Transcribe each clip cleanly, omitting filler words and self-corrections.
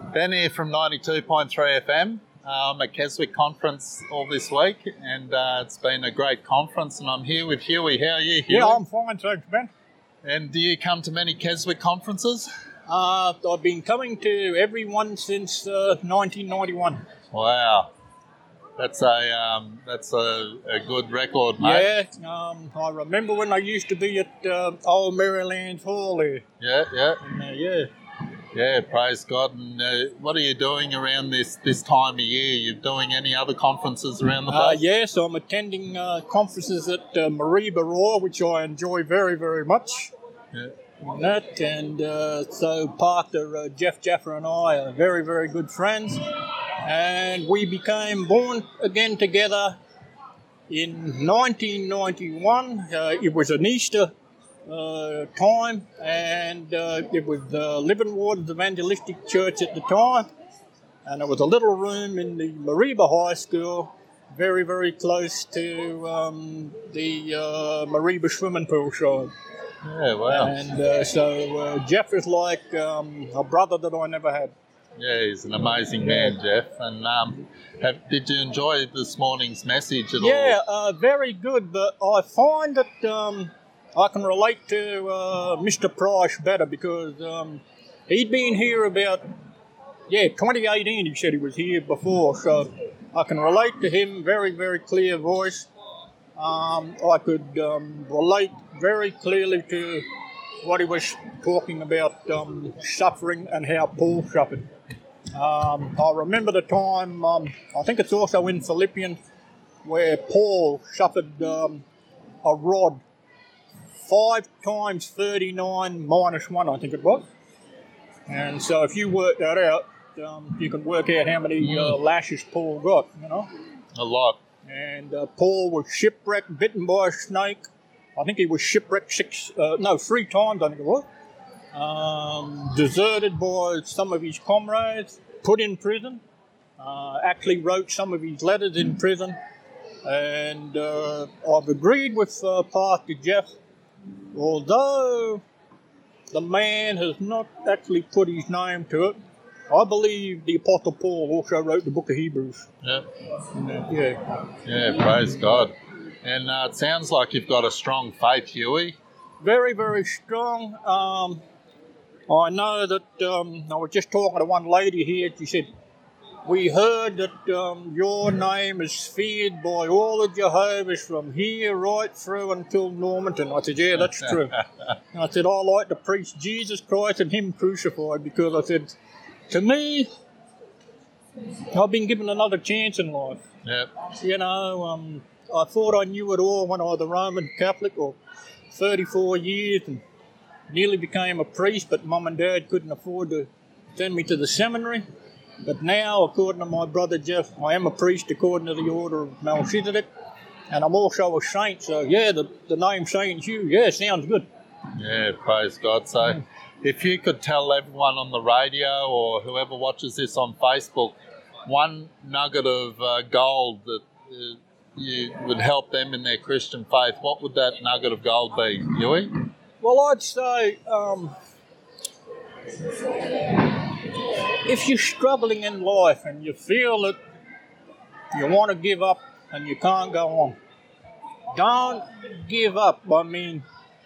Ben here from 92.3 FM. I'm at Keswick Conference all this week, and it's been a great conference, and I'm here with Huey. How are you, Huey? Yeah, I'm fine, thanks, Ben. And do you come to many Keswick conferences? I've been coming to every one since 1991. Wow. That's a good record, mate. Yeah, I remember when I used to be at Old Maryland's Hall there. Yeah. Yeah. Yeah, praise God. And what are you doing around this time of year? You doing any other conferences around the place? Yes, I'm attending conferences at Mareeba Roar, which I enjoy very, very much. Yeah. And so Pastor Jeff Jaffa and I are very, very good friends. And we became born again together in 1991. It was an Easter time, and it was Living Waters Evangelistic Church at the time, and it was a little room in the Mareeba High School, very, very close to the Mareeba swimming pool side. Yeah, wow. And so Jeff is like a brother that I never had. Yeah, he's an amazing man, Jeff. And did you enjoy this morning's message at all? Yeah, very good, but I find that I can relate to Mr. Price better because he'd been here about, 2018 he said he was here before, so I can relate to him, very, very clear voice. I could relate very clearly to what he was talking about suffering and how Paul suffered. I remember the time, I think it's also in Philippians, where Paul suffered a rod 5 times 39 minus 1, I think it was. And so if you work that out, you can work out how many lashes Paul got, A lot. And Paul was shipwrecked, bitten by a snake. I think he was shipwrecked 3 times, I think it was. Deserted by some of his comrades, put in prison, actually wrote some of his letters in prison. And I've agreed with Pastor Jeff, although the man has not actually put his name to it, I believe the Apostle Paul also wrote the book of Hebrews. Yeah. Yeah, praise God. And it sounds like you've got a strong faith, Huey. Very, very strong. I know that I was just talking to one lady here. She said, we heard that your name is feared by all the Jehovah's from here right through until Normanton. I said, yeah, that's true. And I said, I like to preach Jesus Christ and Him crucified because I said, to me, I've been given another chance in life. Yep. I thought I knew it all when I was a Roman Catholic for 34 years and nearly became a priest, but Mum and Dad couldn't afford to send me to the seminary. But now, according to my brother Jeff, I am a priest according to the order of Melchizedek, and I'm also a saint. So, the name Saint Hugh, sounds good. Yeah, praise God. So, if you could tell everyone on the radio or whoever watches this on Facebook one nugget of gold that you would help them in their Christian faith, what would that nugget of gold be, Huey? Well, I'd say if you're struggling in life and you feel that you want to give up and you can't go on, don't give up. I mean,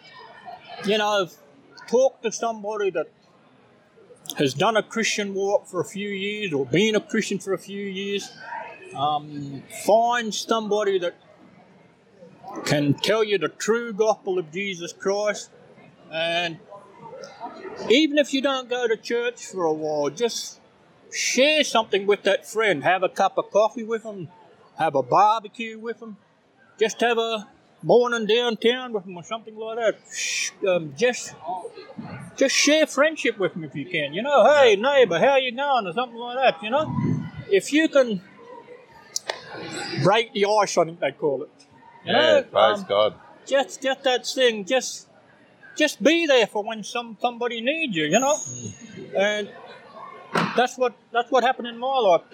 talk to somebody that has done a Christian walk for a few years or been a Christian for a few years. Find somebody that can tell you the true gospel of Jesus Christ. And even if you don't go to church for a while, just share something with that friend. Have a cup of coffee with them, have a barbecue with them, just have a morning downtown with them or something like that. Just share friendship with them if you can. Hey, neighbour, how you going? Or something like that, If you can break the ice, I think they call it. Praise God. Just that thing, just be there for when somebody needs you, And that's what happened in my life.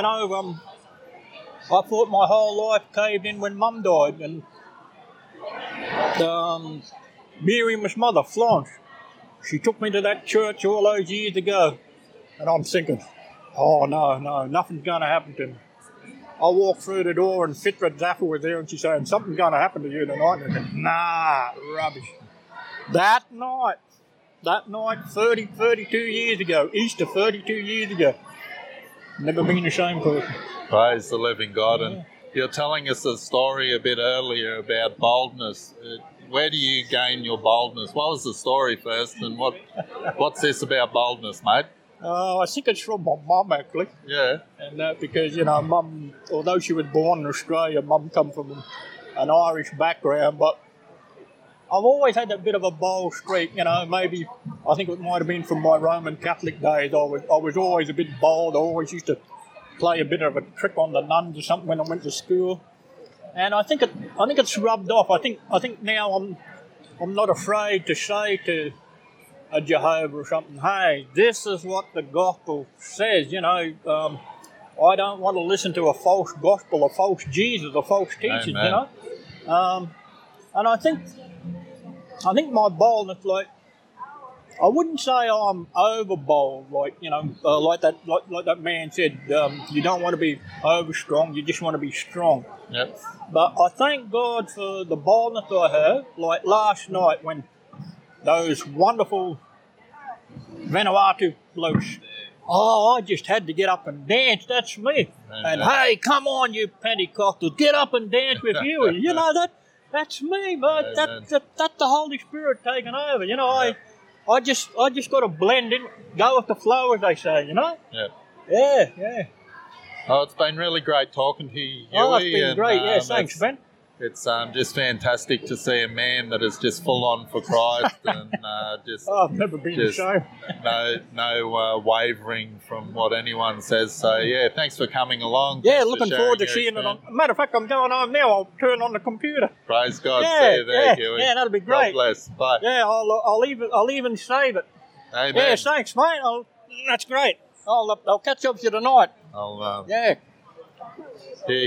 I thought my whole life caved in when Mum died, and Miriam's mother, Florence, she took me to that church all those years ago, and I'm thinking, Oh, no, nothing's going to happen to me. I walked through the door and Fitra Zaffa was there and she's saying, something's going to happen to you tonight. And I said, nah, rubbish. That night, 32 years ago, Easter 32 years ago, never been the same person. Praise the living God. And you're telling us a story a bit earlier about boldness. Where do you gain your boldness? What was the story first, and what's this about boldness, mate? I think it's from my mum, actually. Yeah. And because, Mum, although she was born in Australia, Mum come from an Irish background, but I've always had that bit of a bold streak, maybe I think it might have been from my Roman Catholic days. I was always a bit bold. I always used to play a bit of a trick on the nuns or something when I went to school. And I think it's rubbed off. I think now I'm not afraid to say to a Jehovah or something, hey, this is what the gospel says, I don't want to listen to a false gospel, a false Jesus, a false teaching, Amen. And I think my boldness, like, I wouldn't say I'm over bold, like that man said, you don't want to be over strong, you just want to be strong. Yep. But I thank God for the boldness I have, like last night when those wonderful Vanuatu blokes, I just had to get up and dance, that's me. Amen. And hey, come on, you Pentecostals, get up and dance with you. That's me, mate. That's the Holy Spirit taking over. I just got to blend in, go with the flow, as they say. Yeah. Yeah. Oh, it's been really great talking to you, Oh, it's Huey, been and, great. Yeah, thanks, Ben. It's just fantastic to see a man that is just full on for Christ and just. I've never been the same. no wavering from what anyone says. So yeah, thanks for coming along. Yeah, Thanks for looking sharing forward to your seeing it. experience. Matter of fact, I'm going home now. I'll turn on the computer. Praise God. Yeah, See you there, Huey. yeah, that'll be great. God bless. Bye. Yeah, I'll even save it. Amen. Yeah, thanks, mate. That's great. I'll catch up with you tonight. I'll Yeah. hear